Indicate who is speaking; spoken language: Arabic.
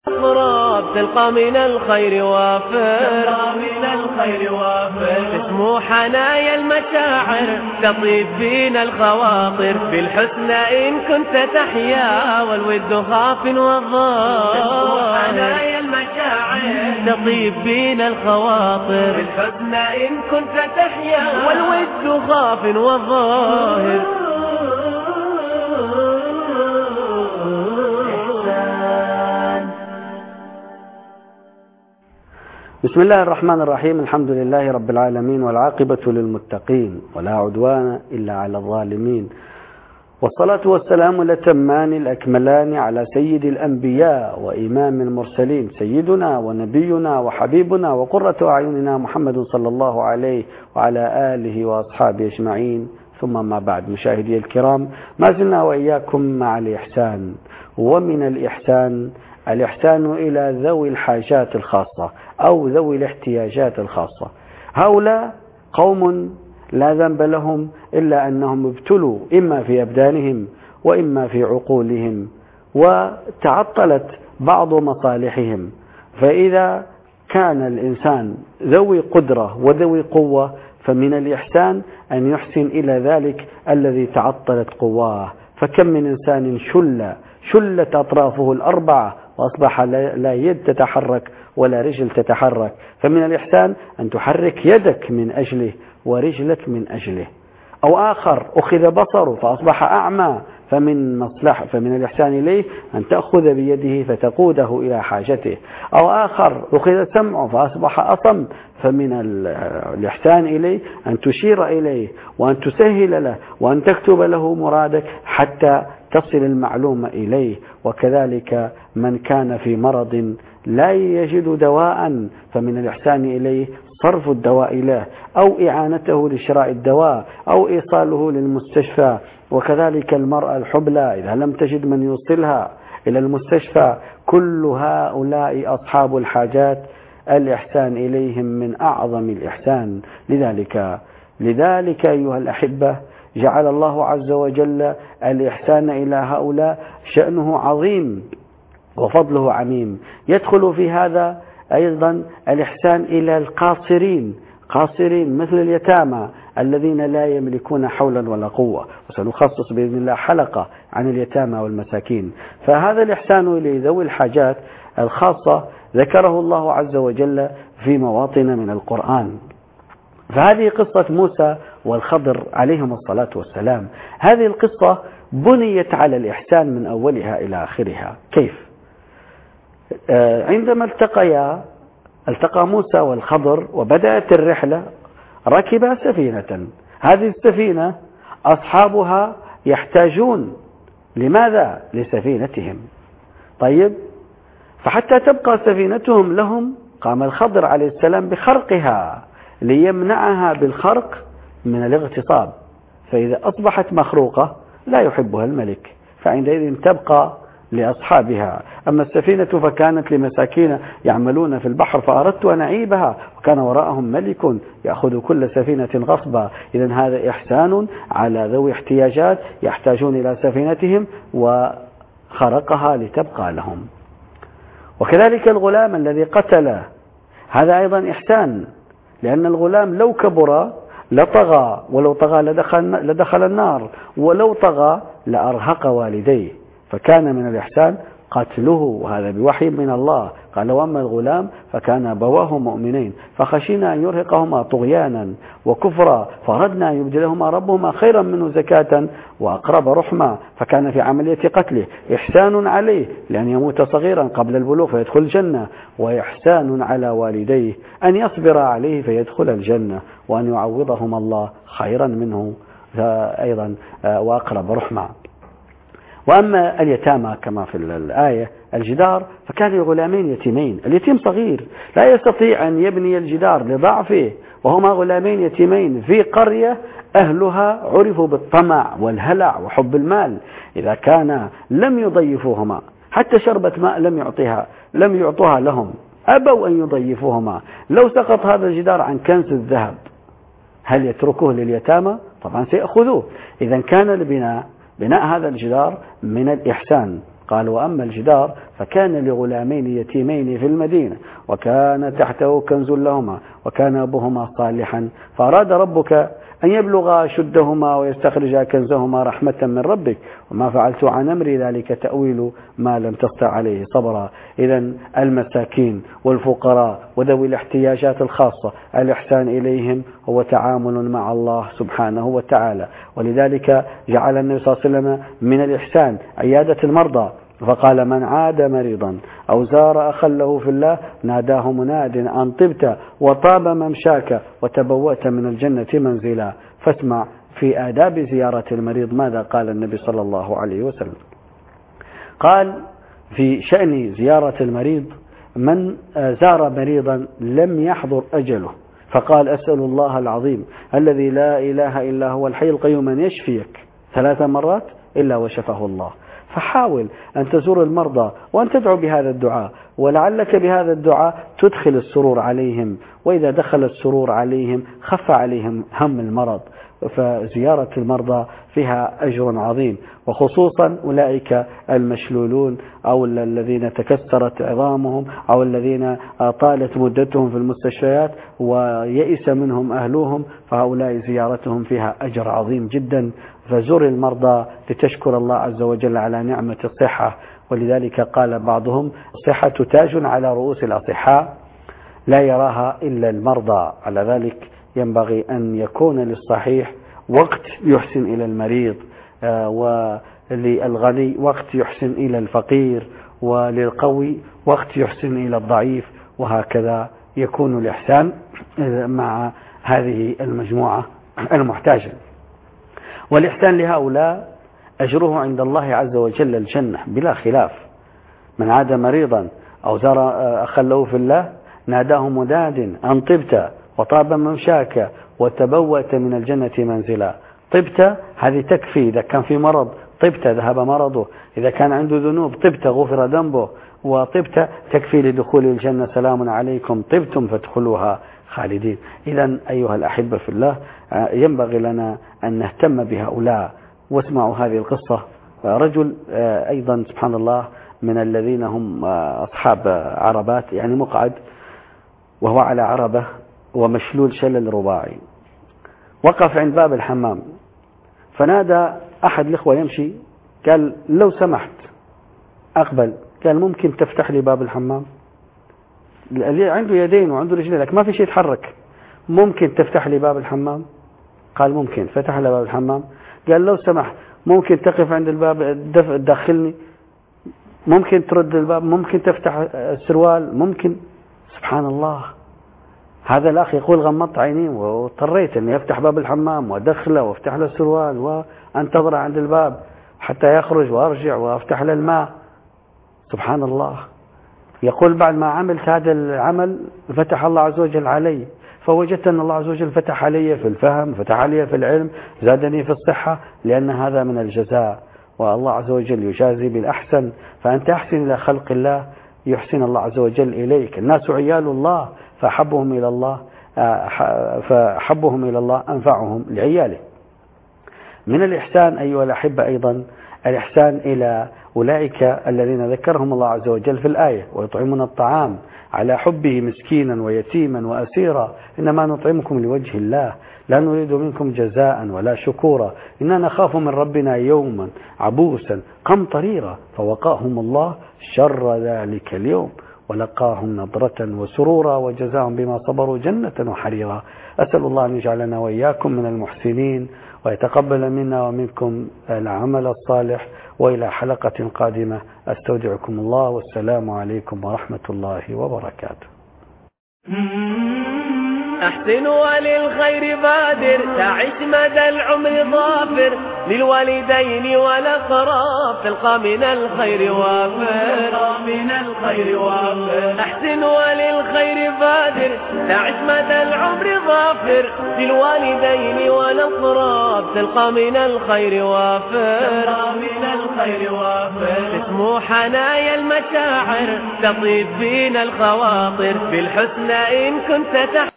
Speaker 1: تلقى من الخير وافر تسمو حنايا المشاعر تطيب فينا الخواطر بالحسن إن كنت تحيا والود خاف والظاهر حنايا المشاعر تطيب فينا الخواطر بالحسن إن كنت تحيا والود خاف والظاهر.
Speaker 2: بسم الله الرحمن الرحيم. الحمد لله رب العالمين والعاقبة للمتقين ولا عدوان إلا على الظالمين، والصلاة والسلام الأتمان الأكملان على سيد الأنبياء وإمام المرسلين سيدنا ونبينا وحبيبنا وقرة أعيننا محمد صلى الله عليه وعلى آله وأصحابه أجمعين، ثم ما بعد. مشاهدي الكرام، ما زلنا وإياكم مع الإحسان، ومن الإحسان إلى ذوي الحاجات الخاصة أو ذوي الاحتياجات الخاصة. هؤلاء قوم لا ذنب لهم إلا أنهم ابتلوا إما في أبدانهم وإما في عقولهم، وتعطلت بعض مصالحهم. فإذا كان الإنسان ذوي قدرة وذوي قوة فمن الإحسان أن يحسن إلى ذلك الذي تعطلت قواه. فكم من إنسان شلت أطرافه الأربعة وأصبح لا يد تتحرك ولا رجل تتحرك، فمن الإحسان أن تحرك يدك من أجله ورجلك من أجله. أو آخر أخذ بصره فأصبح أعمى، فمن الإحسان إليه أن تأخذ بيده فتقوده إلى حاجته. أو آخر أخذ سمعه فأصبح أصم، فمن الإحسان إليه أن تشير إليه وأن تسهل له وأن تكتب له مرادك حتى تصل المعلومة إليه. وكذلك من كان في مرض لا يجد دواء فمن الإحسان إليه صرف الدواء له أو إعانته لشراء الدواء أو إيصاله للمستشفى. وكذلك المرأة الحبلى إذا لم تجد من يوصلها إلى المستشفى. كل هؤلاء أصحاب الحاجات الإحسان إليهم من أعظم الإحسان. لذلك أيها الأحبة جعل الله عز وجل الإحسان إلى هؤلاء شأنه عظيم وفضله عميم. يدخل في هذا أيضا الإحسان إلى القاصرين مثل اليتامى الذين لا يملكون حولا ولا قوة، وسنخصص بإذن الله حلقة عن اليتامى والمساكين. فهذا الإحسان إلى ذوي الحاجات الخاصة ذكره الله عز وجل في مواطن من القرآن. فهذه قصة موسى والخضر عليهم الصلاة والسلام. هذه القصة بنيت على الإحسان من أولها إلى آخرها. كيف؟ عندما التقى موسى والخضر وبدأت الرحلة ركبا سفينة. هذه السفينة أصحابها يحتاجون لماذا؟ لسفينتهم. طيب، فحتى تبقى سفينتهم لهم قام الخضر عليه السلام بخرقها ليمنعها بالخرق من الاغتصاب، فإذا أصبحت مخروقة لا يحبها الملك، فعندئذ تبقى لأصحابها. أما السفينة فكانت لمساكين يعملون في البحر فأردت أن أعيبها، وكان وراءهم ملك يأخذ كل سفينة غصبا. إذن هذا إحسان على ذوي احتياجات يحتاجون إلى سفينتهم وخرقها لتبقى لهم. وكذلك الغلام الذي قتله، هذا أيضا إحسان، لأن الغلام لو كبر لطغى، ولو طغى لدخل النار، ولو طغى لأرهق والديه، فكان من الإحسان قتله، وهذا بوحي من الله. قال: وأما الغلام فكان أبواه مؤمنين فخشينا أن يرهقهما طغيانا وكفرا فأردنا أن يبدلهما ربهما خيرا منه زكاة وأقرب رحما، فكان في عملية قتله إحسان عليه لأن يموت صغيرا قبل البلوغ فيدخل الجنة، وإحسان على والديه أن يصبر عليه فيدخل الجنة، وأن يعوضهما الله خيرا منه أيضا وأقرب رحما. وأما اليتامى كما في الآية الجدار، فكان غلامين يتيمين. اليتيم صغير لا يستطيع أن يبني الجدار لضعفه، وهما غلامين يتيمين في قرية أهلها عرفوا بالطمع والهلع وحب المال. إذا كان لم يضيفوهما حتى شربة ماء لم يعطوها لهم، أبوا أن يضيفوهما. لو سقط هذا الجدار عن كنز الذهب هل يتركوه لليتامى؟ طبعا سيأخذوه. إذا كان بناء هذا الجدار من الإحسان. قال وأما الجدار فكان لغلامين يتيمين في المدينة وكان تحته كنز لهما وكان أبوهما صالحا فأراد ربك أن يبلغ شدهما ويستخرج كنزهما رحمة من ربك وما فعلت عن أمري ذلك تأويل ما لم تستطع عليه صبرا. إذا المساكين والفقراء وذوي الاحتياجات الخاصة الإحسان إليهم هو تعامل مع الله سبحانه وتعالى. ولذلك جعل النبي صلى الله عليه وسلم من الإحسان عيادة المرضى فقال من عاد مريضا أو زار أخا له في الله ناداه مناد أن طبت وطاب ممشاك وتبوأت من الجنة منزلا. فاسمع في آداب زيارة المريض ماذا قال النبي صلى الله عليه وسلم. قال في شأن زيارة المريض من زار مريضا لم يحضر أجله فقال أسأل الله العظيم الذي لا إله إلا هو الحي القيوم أن يشفيك 3 مرات إلا وشفه الله. فحاول أن تزور المرضى وأن تدعو بهذا الدعاء ولعلك بهذا الدعاء تدخل السرور عليهم وإذا دخل السرور عليهم خف عليهم هم المرض. فزيارة المرضى فيها أجر عظيم وخصوصا أولئك المشلولون أو الذين تكسرت عظامهم أو الذين طالت مدتهم في المستشفيات ويئس منهم أهلهم فهؤلاء زيارتهم فيها أجر عظيم جدا. فزور المرضى لتشكر الله عز وجل على نعمة الصحة. ولذلك قال بعضهم الصحة تاج على رؤوس الأصحاء لا يراها إلا المرضى. على ذلك ينبغي أن يكون للصحيح وقت يحسن إلى المريض وللغني وقت يحسن إلى الفقير وللقوي وقت يحسن إلى الضعيف وهكذا يكون الإحسان مع هذه المجموعة المحتاجة. والإحسان لهؤلاء أجره عند الله عز وجل الجنة بلا خلاف. من عاد مريضا أو زار أخا له في الله ناداه مناد أن طبت وطاب ممشاك وتبوأت من الجنة منزلا. طبت هذه تكفي إذا كان في مرض طبت ذهب مرضه إذا كان عنده ذنوب طبت غفر ذنبه وطبت تكفي لدخول الجنة سلام عليكم طبتم فادخلوها خالدين. إذا أيها الأحبة في الله ينبغي لنا أن نهتم بهؤلاء. واسمعوا هذه القصة. رجل أيضا سبحان الله من الذين هم أصحاب عربات يعني مقعد وهو على عربة ومشلول شلل رباعي وقف عند باب الحمام فنادى أحد الإخوة يمشي قال لو سمحت أقبل قال ممكن تفتح لي باب الحمام اللي عنده يدين وعنده رجلين لك ما في شيء يتحرك ممكن تفتح لي باب الحمام قال ممكن. فتح له باب الحمام قال لو سمحت ممكن تقف عند الباب تدخلني ممكن ترد الباب ممكن تفتح السروال ممكن. سبحان الله هذا الأخ يقول غمضت عيني واضطريت أني أفتح باب الحمام وأدخله وأفتح له السروال وأنتظر عند الباب حتى يخرج وأرجع وأفتح له الماء. سبحان الله. يقول بعد ما عملت هذا العمل فتح الله عز وجل علي فوجدت أن الله عز وجل فتح علي في الفهم فتح علي في العلم زادني في الصحة لأن هذا من الجزاء والله عز وجل يجازي بالأحسن. فأنت أحسن إلى خلق الله يحسن الله عز وجل إليك. الناس عيال الله فحبهم إلى الله أنفعهم لعياله. من الإحسان أيها الأحبة أيضا الإحسان إلى أولئك الذين ذكرهم الله عز وجل في الآية ويطعمون الطعام على حبه مسكينا ويتيما وأسيرا إنما نطعمكم لوجه الله لا نريد منكم جزاء ولا شكورا إننا نخاف من ربنا يوما عبوسا قمطريرا فوقاهم الله شر ذلك اليوم ولقاهم نضرة وسرورا وجزاهم بما صبروا جنة وحريرا. أسأل الله أن يجعلنا وإياكم من المحسنين ويتقبل منا ومنكم العمل الصالح. وإلى حلقة قادمة أستودعكم الله والسلام عليكم ورحمة الله وبركاته.
Speaker 1: أحسن وللخير بادر تعش مدى العمر ظافر للوالدين والأقراب تلقى من الخير وافر أحسن وللخير بادر تعش مدى العمر ظافر للوالدين والأقراب تلقى من الخير وافر اسمه حنايا المشاعر تطيب فينا الخواطر بالحسنى إن كنت